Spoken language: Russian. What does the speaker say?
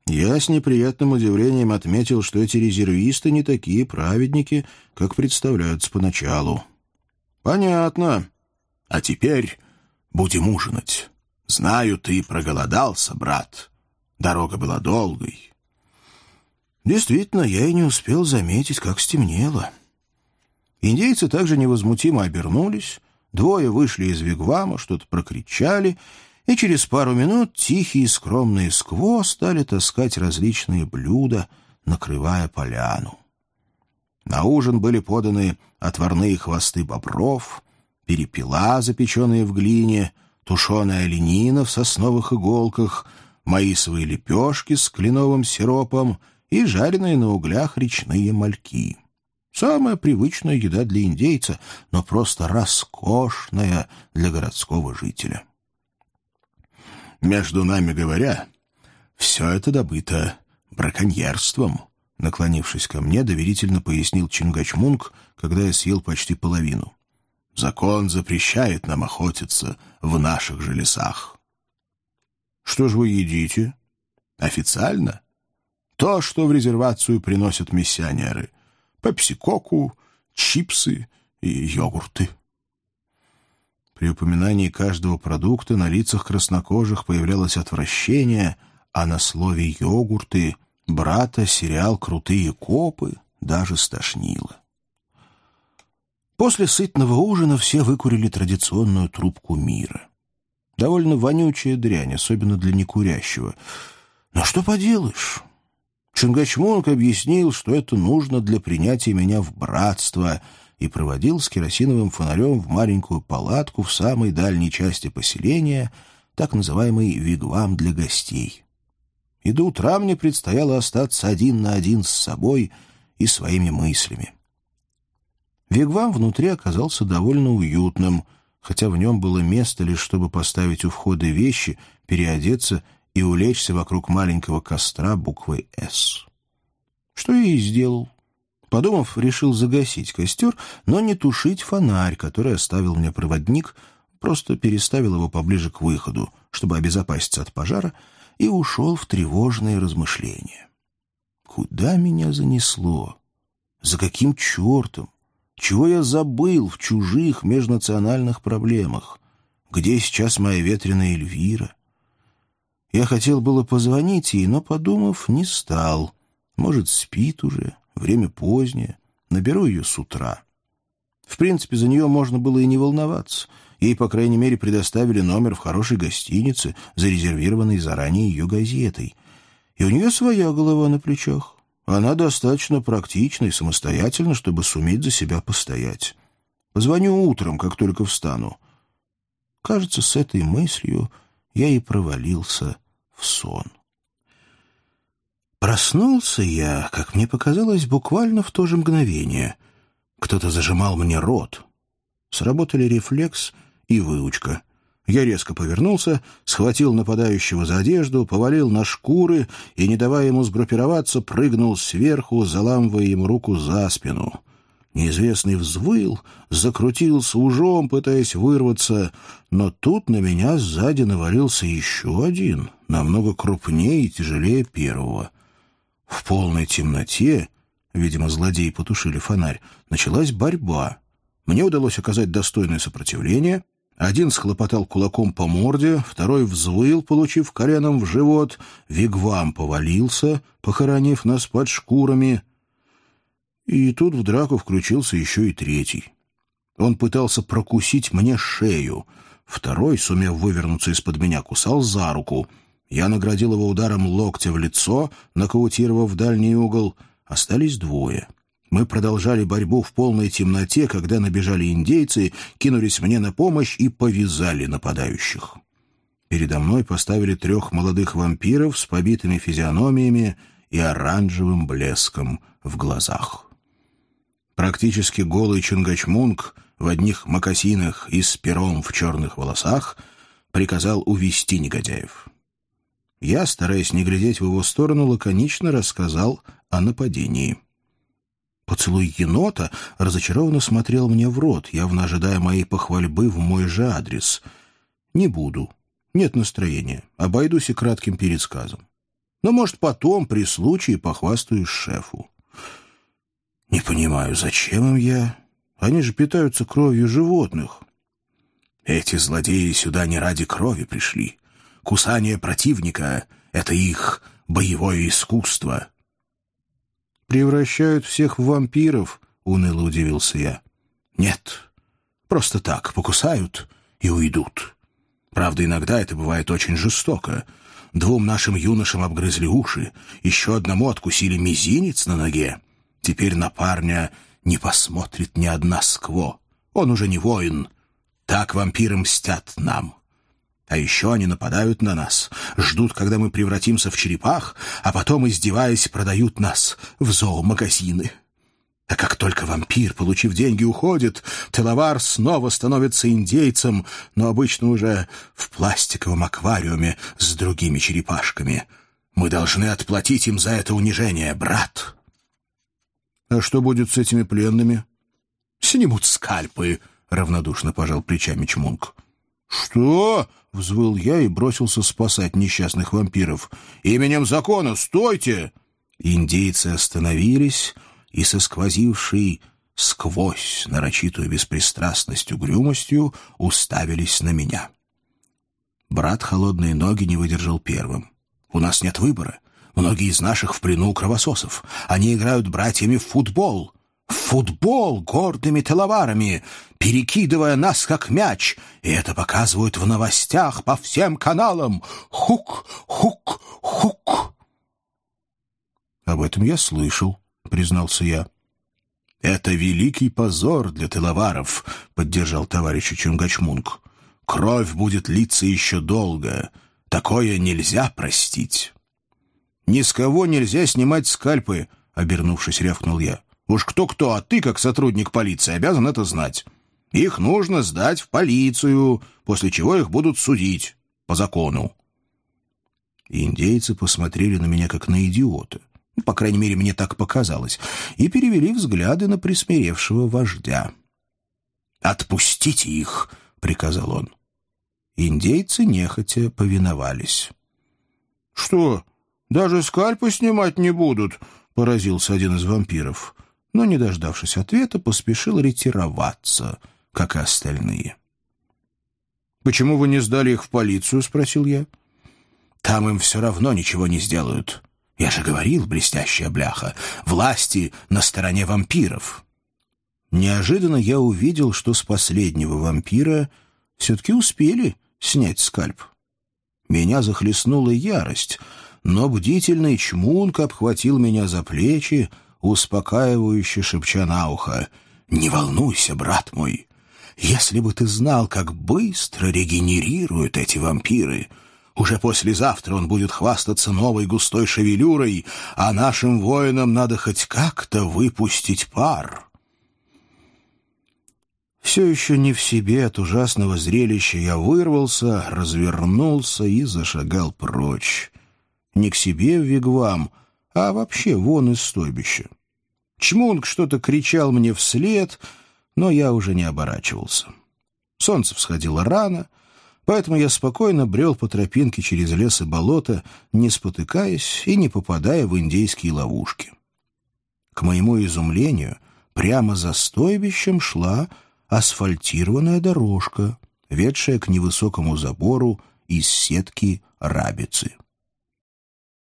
Я с неприятным удивлением отметил, что эти резервисты не такие праведники, как представляются поначалу. «Понятно. А теперь будем ужинать. Знаю, ты проголодался, брат. Дорога была долгой». Действительно, я и не успел заметить, как стемнело. Индейцы также невозмутимо обернулись, двое вышли из вигвама, что-то прокричали, и через пару минут тихие и скромные скво стали таскать различные блюда, накрывая поляну. На ужин были поданы отварные хвосты бобров, перепела, запеченные в глине, тушеная оленина в сосновых иголках, маисовые лепешки с кленовым сиропом и жареные на углях речные мальки. Самая привычная еда для индейца, но просто роскошная для городского жителя. «Между нами говоря, все это добыто браконьерством», — наклонившись ко мне, доверительно пояснил Чингачмунг, когда я съел почти половину. «Закон запрещает нам охотиться в наших же лесах». «Что же вы едите?» «Официально? То, что в резервацию приносят миссионеры. Пепси-коку, чипсы и йогурты». При упоминании каждого продукта на лицах краснокожих появлялось отвращение, а на слове «йогурты» брата сериал «Крутые копы» даже стошнило. После сытного ужина все выкурили традиционную трубку мира. Довольно вонючая дрянь, особенно для некурящего. Но что поделаешь? Чингачмунг объяснил, что это нужно для принятия меня в братство, и проводил с керосиновым фонарем в маленькую палатку в самой дальней части поселения, так называемый вигвам для гостей. И до утра мне предстояло остаться один на один с собой и своими мыслями. Вигвам внутри оказался довольно уютным, хотя в нем было место лишь чтобы поставить у входа вещи, переодеться и улечься вокруг маленького костра буквой «С». Что я и сделал. Подумав, решил загасить костер, но не тушить фонарь, который оставил мне проводник, просто переставил его поближе к выходу, чтобы обезопаситься от пожара, и ушел в тревожные размышления. Куда меня занесло? За каким чертом? Чего я забыл в чужих межнациональных проблемах? Где сейчас моя ветреная Эльвира? Я хотел было позвонить ей, но, подумав, не стал. Может, спит уже, время позднее. Наберу ее с утра. В принципе, за нее можно было и не волноваться. Ей, по крайней мере, предоставили номер в хорошей гостинице, зарезервированной заранее ее газетой. И у нее своя голова на плечах. Она достаточно практична и самостоятельна, чтобы суметь за себя постоять. Позвоню утром, как только встану. Кажется, с этой мыслью я и провалился в сон. Проснулся я, как мне показалось, буквально в то же мгновение. Кто-то зажимал мне рот. Сработали рефлекс и выучка. Я резко повернулся, схватил нападающего за одежду, повалил на шкуры и, не давая ему сгруппироваться, прыгнул сверху, заламывая ему руку за спину. Неизвестный взвыл, закрутился ужом, пытаясь вырваться, но тут на меня сзади навалился еще один, намного крупнее и тяжелее первого. В полной темноте, видимо, злодеи потушили фонарь, началась борьба. Мне удалось оказать достойное сопротивление. Один схлопотал кулаком по морде, второй взвыл, получив коленом в живот, вигвам повалился, похоронив нас под шкурами. И тут в драку включился еще и третий. Он пытался прокусить мне шею. Второй, сумев вывернуться из-под меня, кусал за руку. Я наградил его ударом локтя в лицо, нокаутировав в дальний угол. Остались двое. Мы продолжали борьбу в полной темноте, когда набежали индейцы, кинулись мне на помощь и повязали нападающих. Передо мной поставили 3 молодых вампиров с побитыми физиономиями и оранжевым блеском в глазах. Практически голый Чингачмунг в одних мокасинах и с пером в черных волосах приказал увести негодяев. Я, стараясь не глядеть в его сторону, лаконично рассказал о нападении. Поцелуй енота разочарованно смотрел мне в рот, явно ожидая моей похвальбы в мой же адрес. Не буду. Нет настроения. Обойдусь и кратким пересказом. Но, может, потом, при случае, похвастаюсь шефу. Не понимаю, зачем им я? Они же питаются кровью животных. Эти злодеи сюда не ради крови пришли. Кусание противника — это их боевое искусство. «Превращают всех в вампиров», — уныло удивился я. «Нет, просто так покусают и уйдут. Правда, иногда это бывает очень жестоко. 2 нашим юношам обгрызли уши, еще одному откусили мизинец на ноге. Теперь на парня не посмотрит ни одна скво. Он уже не воин. Так вампиры мстят нам. А еще они нападают на нас, ждут, когда мы превратимся в черепах, а потом, издеваясь, продают нас в зоомагазины. А как только вампир, получив деньги, уходит, Телавар снова становится индейцем, но обычно уже в пластиковом аквариуме с другими черепашками. Мы должны отплатить им за это унижение, брат». «А что будет с этими пленными?» «Снимут скальпы», — равнодушно пожал плечами Чмунг. «Что?» — взвыл я и бросился спасать несчастных вампиров. «Именем закона, стойте!» Индейцы остановились и со сквозившей сквозь нарочитую беспристрастность угрюмостью уставились на меня. Брат Холодные Ноги не выдержал первым. «У нас нет выбора. Многие из наших в плену у кровососов. Они играют братьями в футбол. В футбол гордыми теловарами, перекидывая нас как мяч. И это показывают в новостях по всем каналам. Хук, хук, хук». «Об этом я слышал», — признался я. «Это великий позор для теловаров», — поддержал товарищ Чунгачмунг. «Кровь будет литься еще долго. Такое нельзя простить». «Ни с кого нельзя снимать скальпы», — обернувшись, рявкнул я. «Уж кто-кто, а ты, как сотрудник полиции, обязан это знать. Их нужно сдать в полицию, после чего их будут судить по закону». Индейцы посмотрели на меня, как на идиота. По крайней мере, мне так показалось, и перевели взгляды на присмиревшего вождя. «Отпустите их!» — приказал он. Индейцы нехотя повиновались. «Что, даже скальпы снимать не будут?» — поразился один из вампиров, но, не дождавшись ответа, поспешил ретироваться, как и остальные. «Почему вы не сдали их в полицию?» — спросил я. «Там им все равно ничего не сделают. Я же говорил, блестящая бляха, власти на стороне вампиров». Неожиданно я увидел, что с последнего вампира все-таки успели снять скальп. Меня захлестнула ярость, но бдительный Чмунг обхватил меня за плечи, успокаивающе шепча на ухо: «Не волнуйся, брат мой, если бы ты знал, как быстро регенерируют эти вампиры. Уже послезавтра он будет хвастаться новой густой шевелюрой, а нашим воинам надо хоть как-то выпустить пар». Все еще не в себе от ужасного зрелища я вырвался, развернулся и зашагал прочь. Не к себе в вигвам, а вообще вон из стойбища. Чмунг что-то кричал мне вслед, но я уже не оборачивался. Солнце всходило рано, поэтому я спокойно брел по тропинке через лес и болото, не спотыкаясь и не попадая в индейские ловушки. К моему изумлению, прямо за стойбищем шла асфальтированная дорожка, ведшая к невысокому забору из сетки рабицы.